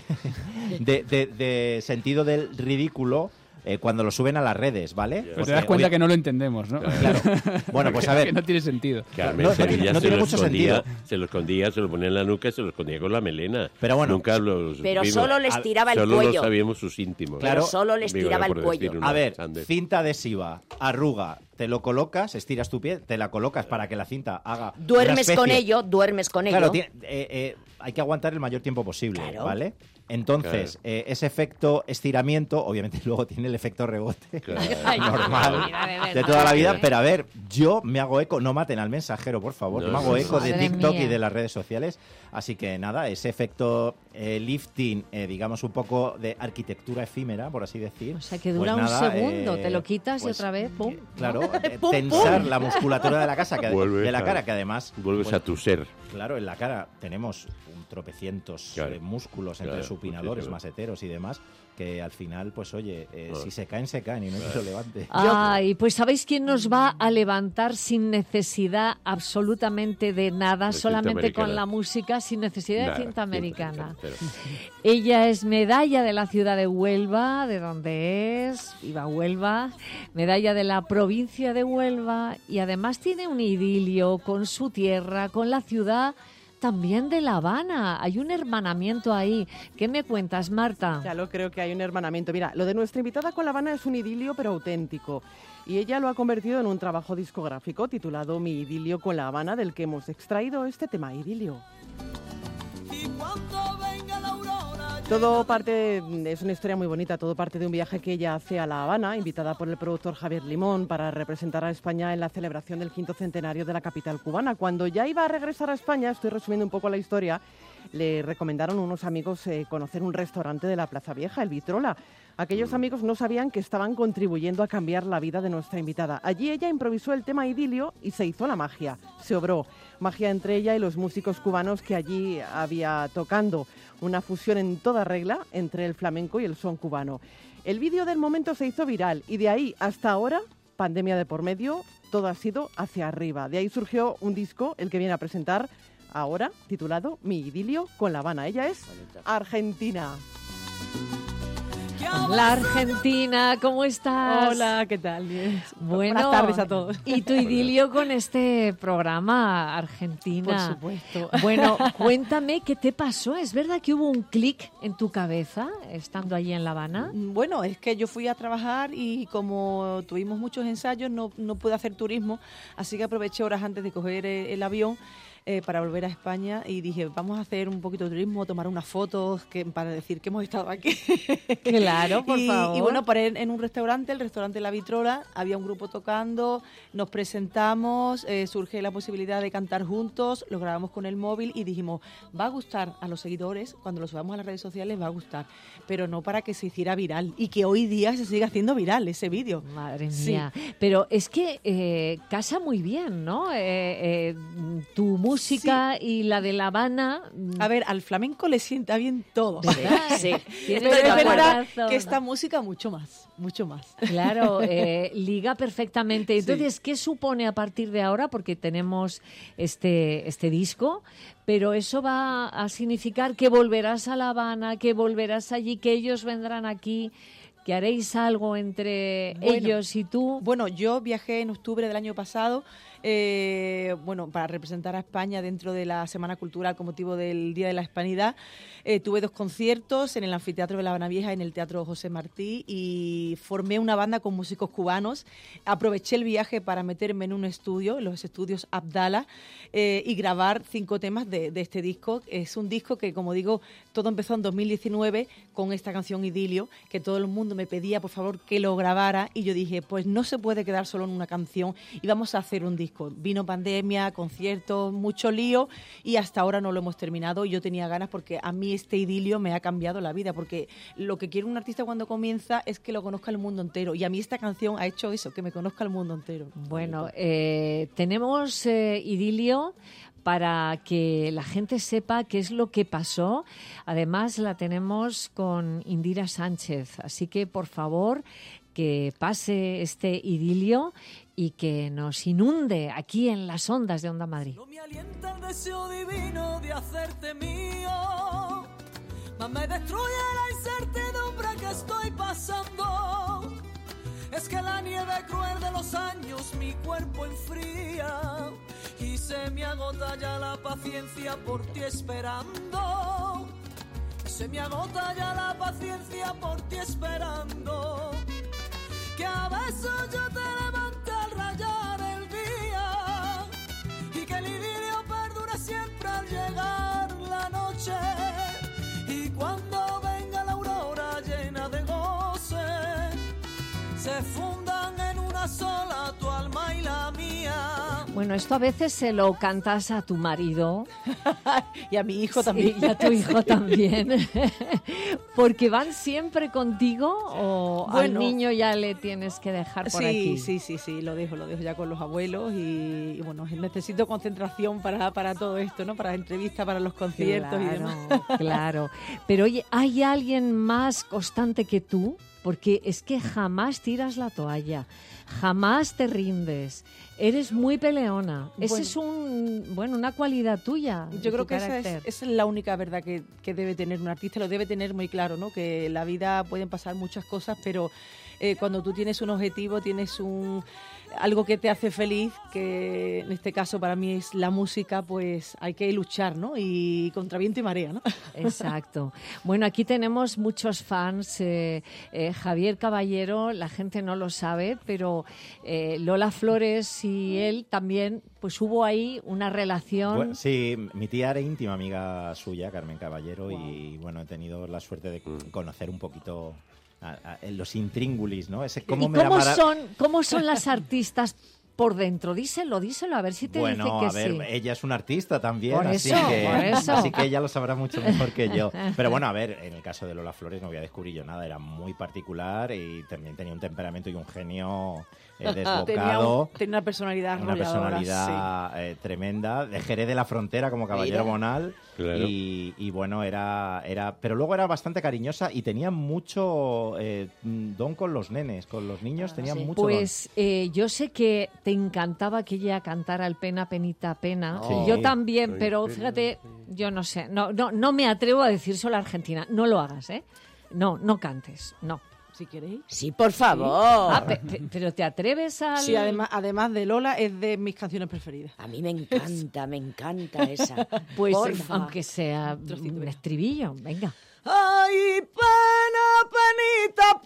sentido del ridículo cuando lo suben a las redes, ¿vale? Pues te das cuenta que no lo entendemos, ¿no? Claro. Bueno, pues a ver. Que no tiene sentido. Carmen Sevilla no tiene mucho sentido. Se lo escondía, se lo ponía en la nuca y se lo escondía con la melena. Pero bueno. Nunca pero solo le estiraba el cuello. cuello. Solo sabíamos sus íntimos. Claro. Pero solo le estiraba el cuello. A ver, cinta adhesiva, arruga, te lo colocas, estiras tu pie, te la colocas para que la cinta haga... Duermes con ello. Claro, hay que aguantar el mayor tiempo posible, ¿vale? Entonces, ese efecto estiramiento, obviamente luego tiene el efecto rebote normal de toda la vida, pero a ver, yo me hago eco, no maten al mensajero, por favor, yo me hago eco de TikTok y de las redes sociales, así que nada, ese efecto lifting, digamos un poco de arquitectura efímera, por así decir. O sea, que dura un segundo, te lo quitas y otra vez, ¡pum! Claro, tensar la musculatura de la cara, que además... Vuelves a tu ser. Claro, en la cara tenemos tropecientos músculos entre supinadores, maseteros y demás, que al final, pues oye, si se caen y no hay que lo levante. Ay, pues ¿sabéis quién nos va a levantar sin necesidad absolutamente de nada, solamente con la música, sin necesidad de cinta americana? Ella es medalla de la ciudad de Huelva, de donde es, viva Huelva, medalla de la provincia de Huelva, y además tiene un idilio con su tierra, con la ciudad también de La Habana. Hay un hermanamiento ahí. ¿Qué me cuentas, Marta? Ya lo creo que hay un hermanamiento. Mira, lo de nuestra invitada con La Habana es un idilio pero auténtico. Y ella lo ha convertido en un trabajo discográfico titulado Mi idilio con La Habana, del que hemos extraído este tema, Idilio. Todo parte, es una historia muy bonita, todo parte de un viaje que ella hace a La Habana, invitada por el productor Javier Limón para representar a España en la celebración del 5º centenario de la capital cubana. Cuando ya iba a regresar a España, estoy resumiendo un poco la historia, le recomendaron unos amigos conocer un restaurante de la Plaza Vieja, el Vitrola. Aquellos amigos no sabían que estaban contribuyendo a cambiar la vida de nuestra invitada. Allí ella improvisó el tema Idilio y se hizo la magia. Se obró magia entre ella y los músicos cubanos que allí había tocando. Una fusión en toda regla entre el flamenco y el son cubano. El vídeo del momento se hizo viral y de ahí hasta ahora, pandemia de por medio, todo ha sido hacia arriba. De ahí surgió un disco, el que viene a presentar ahora, titulado Mi idilio con La Habana. Ella es argentina. La Argentina, ¿cómo estás? Hola, ¿qué tal? Bueno, buenas tardes a todos. Y tu idilio con este programa, Argentina. Por supuesto. Bueno, cuéntame qué te pasó. ¿Es verdad que hubo un clic en tu cabeza estando allí en La Habana? Bueno, es que yo fui a trabajar y como tuvimos muchos ensayos no pude hacer turismo, así que aproveché horas antes de coger el avión para volver a España y dije, vamos a hacer un poquito de turismo, tomar unas fotos para decir que hemos estado aquí. Claro, por favor. Y bueno, paré en un restaurante, el restaurante La Vitrola, había un grupo tocando, nos presentamos, surge la posibilidad de cantar juntos, lo grabamos con el móvil y dijimos, va a gustar a los seguidores, cuando lo subamos a las redes sociales va a gustar, pero no para que se hiciera viral y que hoy día se siga haciendo viral ese vídeo. Madre mía. Sí. Pero es que casa muy bien, ¿no? Tu música y la de La Habana. A ver, al flamenco le sienta bien todo. ¿Verdad? Sí. Pero es verdad que esta música mucho más. Claro, liga perfectamente. Entonces, ¿qué supone a partir de ahora? Porque tenemos este disco, pero eso va a significar que volverás a La Habana, que volverás allí, que ellos vendrán aquí, que haréis algo entre ellos y tú. Bueno, yo viajé en octubre del año pasado, para representar a España dentro de la Semana Cultural con motivo del Día de la Hispanidad. Tuve 2 conciertos en el Anfiteatro de La Habana Vieja y en el Teatro José Martí y formé una banda con músicos cubanos. Aproveché el viaje para meterme en un estudio, en los estudios Abdala, y grabar 5 temas de este disco. Es un disco que, como digo, todo empezó en 2019 con esta canción Idilio, que todo el mundo me pedía, por favor, que lo grabara, y yo dije, pues no se puede quedar solo en una canción y vamos a hacer un disco. Vino pandemia, conciertos, mucho lío y hasta ahora no lo hemos terminado. Yo tenía ganas porque a mí este idilio me ha cambiado la vida, porque lo que quiere un artista cuando comienza es que lo conozca el mundo entero, y a mí esta canción ha hecho eso, que me conozca el mundo entero. Bueno, tenemos idilio para que la gente sepa qué es lo que pasó. Además, la tenemos con Indira Sánchez, así que por favor que pase este idilio y que nos inunde aquí en las ondas de Onda Madrid. No me alienta el deseo divino de hacerte mío, más me destruye la incertidumbre que estoy pasando. Es que la nieve cruel de los años mi cuerpo enfría y se me agota ya la paciencia por ti esperando. Se me agota ya la paciencia por ti esperando. Que a veces yo te levante al rayar el día y que el idilio perdure siempre al llegar la noche, y cuando venga la aurora llena de goce se fundan en una sola tu alma y la mía. Bueno, esto a veces se lo cantas a tu marido. Y a mi hijo también. Y a tu hijo también. ¿Porque van siempre contigo o al niño ya le tienes que dejar por aquí? Sí, lo dejo ya con los abuelos y bueno, necesito concentración para todo esto, ¿no? Para las entrevistas, para los conciertos y demás. Claro. Pero oye, ¿hay alguien más constante que tú? Porque es que jamás tiras la toalla, jamás te rindes, eres muy peleona. Esa es una cualidad tuya. Yo creo que esa es la única verdad que debe tener un artista, lo debe tener muy claro, ¿no? Que en la vida pueden pasar muchas cosas, pero cuando tú tienes un objetivo, tienes algo que te hace feliz, que en este caso para mí es la música, pues hay que luchar, ¿no? Y contra viento y marea, ¿no? Exacto. Bueno, aquí tenemos muchos fans. Javier Caballero, la gente no lo sabe, pero Lola Flores y él también, pues hubo ahí una relación. Bueno, sí, mi tía era íntima amiga suya, Carmen Caballero, y bueno, he tenido la suerte de conocer un poquito los intríngulis, ¿no? ¿Cómo son las artistas por dentro? Díselo, a ver si te dice que sí. Bueno, a ver, ella es una artista también, por así que ella lo sabrá mucho mejor que yo. Pero bueno, a ver, en el caso de Lola Flores no voy a descubrir yo nada, era muy particular y también tenía un temperamento y un genio desbocado. Tenía una personalidad tremenda, de Jerez de la Frontera como Caballero Bonal. Claro. Y bueno, pero luego era bastante cariñosa y tenía mucho don con los nenes, con los niños tenía mucho pues don. Yo sé que te encantaba que ella cantara el Pena, Penita, Pena. Sí. Yo también, pero fíjate, yo no sé, no me atrevo a decírselo a Argentina. No lo hagas, ¿eh? No cantes, no. Si queréis. Sí, por favor. Pero ¿te atreves a...? Sí, además de Lola, es de mis canciones preferidas. A mí me encanta esa. Pues aunque sea un estribillo, venga. Ay, pena, penita,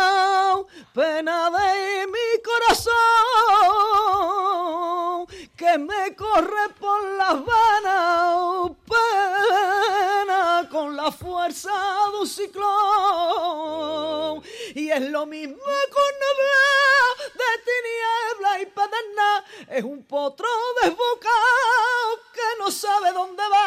pena de mi corazón, que que me corre por las venas, pena con la fuerza de un ciclón. Y es lo mismo con neblina de tiniebla y pedernal, es un potro desbocado que no sabe dónde va,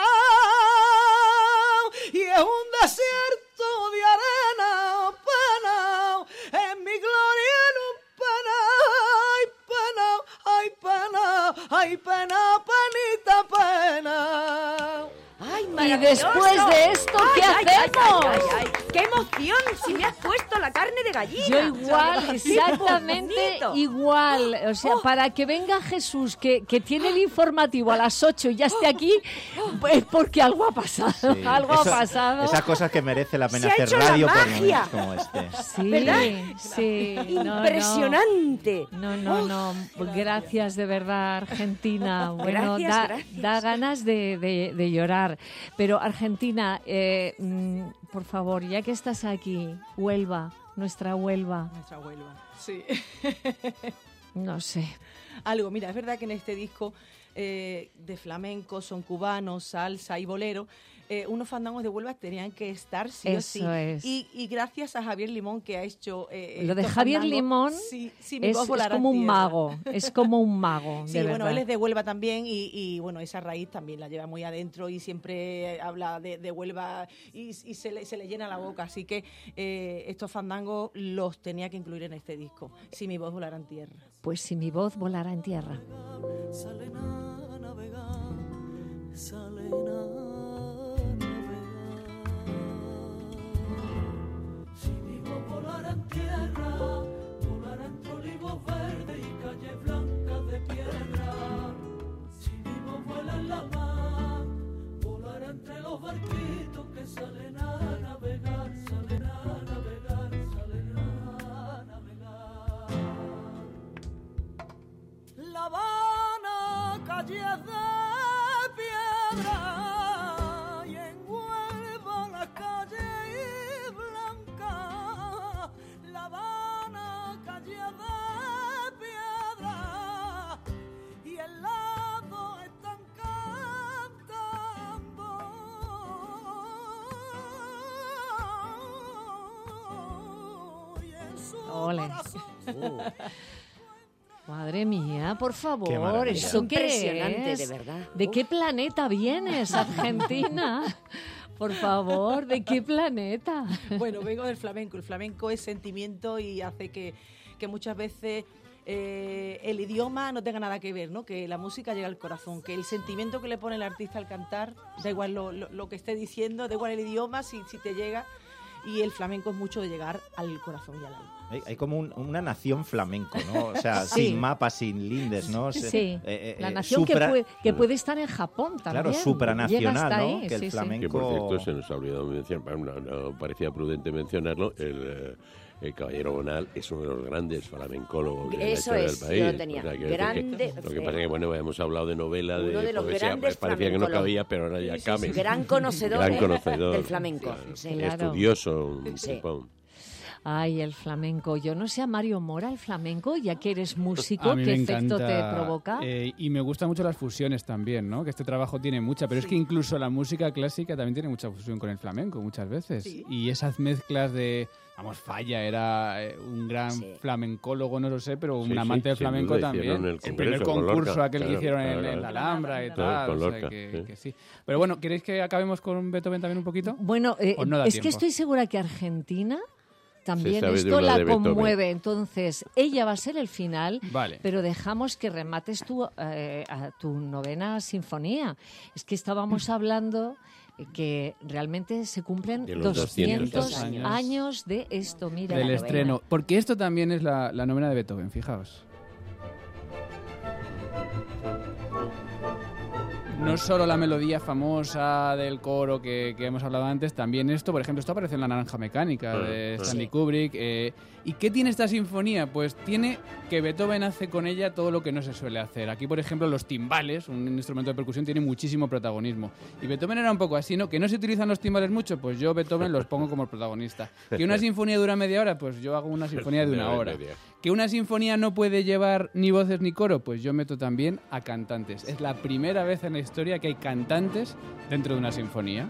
y es un desierto de arena, pena, en mi gloria en un pena, ay pena, ay pena, penita pena. ¡Ay, Y después de esto, ¿qué hacemos? Ay, ¡qué emoción! Si me has puesto la carne de gallina. Yo igual, exactamente igual. O sea, para que venga Jesús, que tiene el informativo a las 8 y ya esté aquí, es porque algo ha pasado. Sí. Algo ha pasado. Esas cosas que merece la pena Se ha hacer hecho la radio por magia. momentos como este. Sí, ¿verdad? sí. Impresionante. No. Gracias de verdad, Argentina. Bueno, Gracias. da ganas de llorar. Pero Argentina, por favor, ya que estás aquí, Huelva, nuestra Huelva. Nuestra Huelva, sí. No sé. Algo, mira, es verdad que en este disco de flamenco, son cubanos, salsa y bolero, unos fandangos de Huelva tenían que estar sí o sí. Eso es. Y gracias a Javier Limón, que ha hecho Lo de estos Javier fandangos, Limón sí, mi es voz volará como en un tierra. mago, es como un mago, Sí, de bueno, verdad. él es de Huelva también y bueno, esa raíz también la lleva muy adentro y siempre habla de Huelva y se le llena la boca. Así que estos fandangos los tenía que incluir en este disco, Si mi voz volara en tierra. Pues si mi voz volara en tierra. Salen a navegar, salen a navegar. Si mi voz volara en tierra, volara entre olivos verdes y calles blancas de piedra. Si mi voz vuela en la mar, volara entre los barquitos que salen a navegar, salen a navegar, salen a navegar. La Habana, calles de piedra, y en Huelva las calles blancas. La Habana, calles de piedra, y el lado están cantando, y en su Ole. corazón. Madre mía, por favor, Qué maravilla. ¿eso qué Impresionante, es? de verdad. ¿De qué planeta vienes, Argentina? Por favor, ¿de qué planeta? Bueno, vengo del flamenco. El flamenco es sentimiento y hace que muchas veces el idioma no tenga nada que ver, ¿no? Que la música llega al corazón, que el sentimiento que le pone el artista al cantar, da igual lo que esté diciendo, da igual el idioma, si te llega. Y el flamenco es mucho de llegar al corazón y al alma. Hay como una nación flamenco, ¿no? O sea, Sí. sin mapas, sin lindes, ¿no? Sí, la nación que puede estar en Japón también. Claro, Llega supranacional, hasta ¿no? ahí, Que el sí, sí. flamenco... Que por cierto se nos ha olvidado mencionar, no parecía prudente mencionarlo, el Caballero Bonal es uno de los grandes flamencólogos de la Eso historia es, del país. yo lo tenía. O sea, quiero Grande, decir que lo que pasa es que, bueno, hemos hablado de novela, uno de los poesía, grandes parecía que no flamencólogos. cabía, pero ahora ya cabe. Gran conocedor, Gran conocedor del flamenco. claro, Sí. Claro. estudioso. Sí. Pum. Ay, el flamenco. Yo no sé a Mario Mora, el flamenco, ya que eres músico, A mí ¿qué me efecto encanta, te provoca? Y me gustan mucho las fusiones también, ¿no? Que este trabajo tiene mucha, pero es que incluso la música clásica también tiene mucha fusión con el flamenco muchas veces. Sí. Y esas mezclas de, vamos, Falla era un gran flamencólogo, no lo sé, pero un Sí, amante del sin flamenco duda, también. hicieron el primer congreso con concurso Lorca, aquel que claro, hicieron claro, en claro. la Alhambra y Claro, tal. con o sea, Lorca, que sí. sí. Pero bueno, ¿queréis que acabemos con Beethoven también un poquito? Bueno, ¿O no da es que tiempo? estoy segura que Argentina también sabe de esto una la de Beethoven. conmueve. Entonces, ella va a ser el final, Vale. pero dejamos que remates a tu novena sinfonía. Es que estábamos hablando que realmente se cumplen De los 200 200 años de esto. Mira, Del la estreno. novena. Porque esto también es la novena de Beethoven, fijaos. No solo la melodía famosa del coro que hemos hablado antes, también esto, por ejemplo, esto aparece en La Naranja Mecánica de Stanley Kubrick. ¿Y qué tiene esta sinfonía? Pues tiene que Beethoven hace con ella todo lo que no se suele hacer. Aquí, por ejemplo, los timbales, un instrumento de percusión, tiene muchísimo protagonismo. Y Beethoven era un poco así, ¿no? Que no se utilizan los timbales mucho, pues yo, Beethoven, los pongo como el protagonista. Que una sinfonía dura media hora, pues yo hago una sinfonía de una hora. ¿Que una sinfonía no puede llevar ni voces ni coro? Pues yo meto también a cantantes. Es la primera vez en la historia que hay cantantes dentro de una sinfonía.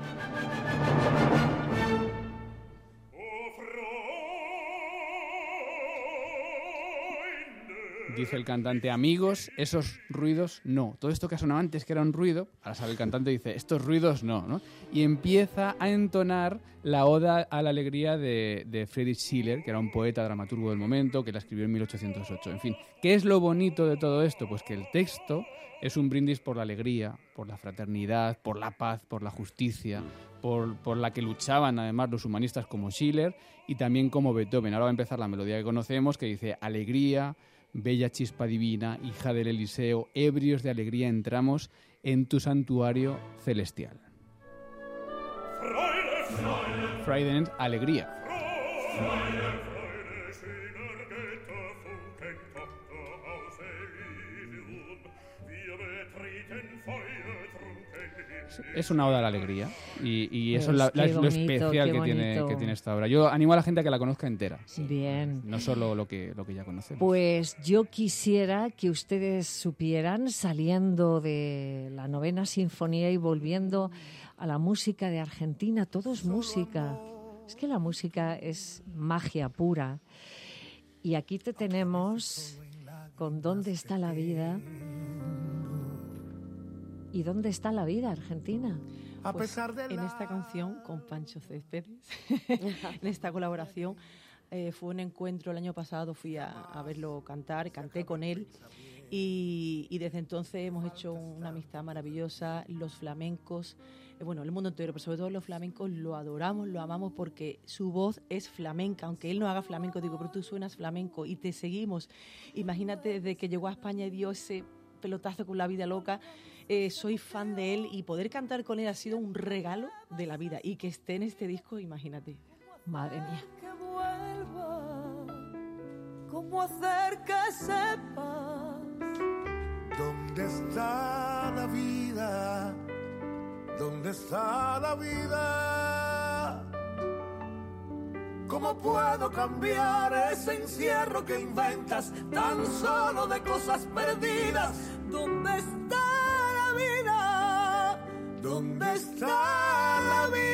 Dice el cantante, amigos, esos ruidos no. Todo esto que ha sonado antes que era un ruido, ahora sabe el cantante y dice, estos ruidos no, ¿no? Y empieza a entonar la oda a la alegría de Friedrich Schiller, que era un poeta dramaturgo del momento, que la escribió en 1808. En fin, ¿qué es lo bonito de todo esto? Pues que el texto es un brindis por la alegría, por la fraternidad, por la paz, por la justicia, por la que luchaban además los humanistas como Schiller y también como Beethoven. Ahora va a empezar la melodía que conocemos, que dice, alegría, bella chispa divina, hija del Eliseo, ebrios de alegría entramos en tu santuario celestial. Freude, alegría. Es una oda a la alegría y eso es lo especial que tiene esta obra. Yo animo a la gente a que la conozca entera. Bien. No solo lo que ya conocemos. Pues yo quisiera que ustedes supieran, saliendo de la 9ª Sinfonía y volviendo a la música de Argentina, todo es música. Es que la música es magia pura. Y aquí te tenemos con ¿Dónde está la vida? ¿Y dónde está la vida, Argentina? Pues en esta canción con Pancho Céspedes, en esta colaboración, fue un encuentro el año pasado, fui a verlo cantar, canté con él y desde entonces hemos hecho una amistad maravillosa. Los flamencos, bueno, el mundo entero, pero sobre todo los flamencos lo adoramos, lo amamos porque su voz es flamenca, aunque él no haga flamenco, digo, pero tú suenas flamenco y te seguimos. Imagínate desde que llegó a España y dio ese pelotazo con La Vida Loca. Soy fan de él y poder cantar con él ha sido un regalo de la vida y que esté en este disco, imagínate. Madre mía. Que vuelva, ¿cómo hacer que sepas? ¿Dónde está la vida? ¿Dónde está la vida? ¿Cómo puedo cambiar ese encierro que inventas tan solo de cosas perdidas? ¿Dónde está la vida? ¿Dónde está la vida?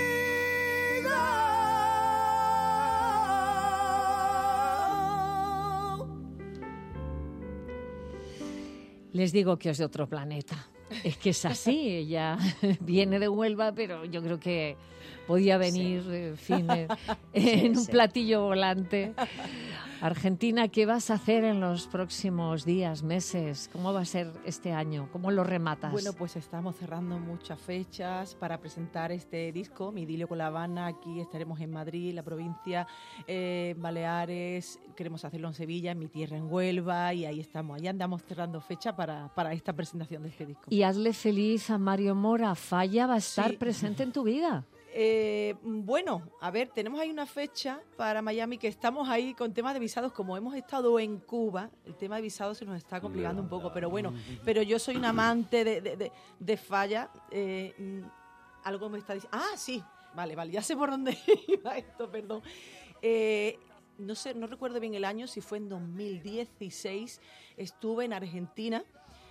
Les digo que es de otro planeta. Es que es así, ella viene de Huelva, pero yo creo que podía venir, en fin, en un platillo volante. Argentina, ¿qué vas a hacer en los próximos días, meses? ¿Cómo va a ser este año? ¿Cómo lo rematas? Bueno, pues estamos cerrando muchas fechas para presentar este disco, Mi idilio con La Habana. Aquí estaremos en Madrid, la provincia, Baleares, queremos hacerlo en Sevilla, en mi tierra, en Huelva, y ahí estamos. Ahí andamos cerrando fecha para esta presentación de este disco. Y hazle feliz a Mario Mora. Falla va a estar presente en tu vida. Bueno, a ver, tenemos ahí una fecha para Miami que estamos ahí con temas de visados. Como hemos estado en Cuba, el tema de visados se nos está complicando un poco, pero bueno, pero yo soy un amante de Falla. Algo me está diciendo. Ah, sí, vale, ya sé por dónde iba esto, perdón. No sé, no recuerdo bien el año, si fue en 2016, estuve en Argentina.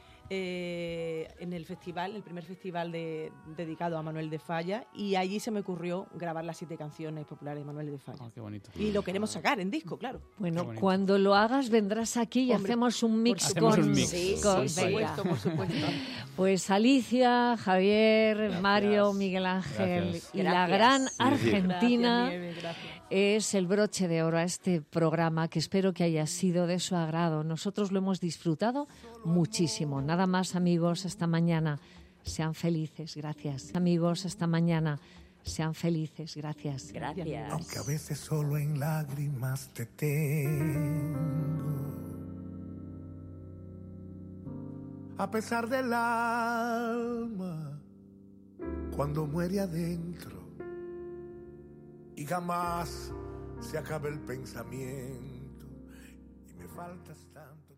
En el festival, el primer festival dedicado a Manuel de Falla, y allí se me ocurrió grabar las 7 canciones populares de Manuel de Falla. Qué bonito. Y lo queremos sacar en disco, claro. Bueno, cuando lo hagas vendrás aquí y hacemos un mix con... Sí, por supuesto. Pues Alicia, Javier, Mario, Miguel Ángel y la gran Argentina. Gracias, Nieve, es el broche de oro a este programa que espero que haya sido de su agrado. Nosotros lo hemos disfrutado muchísimo. Nada más, amigos, hasta mañana. Sean felices, gracias. Amigos, hasta mañana. Sean felices, gracias. Gracias. Aunque a veces solo en lágrimas te tengo. A pesar del alma, cuando muere adentro y jamás se acaba el pensamiento y me faltas tanto.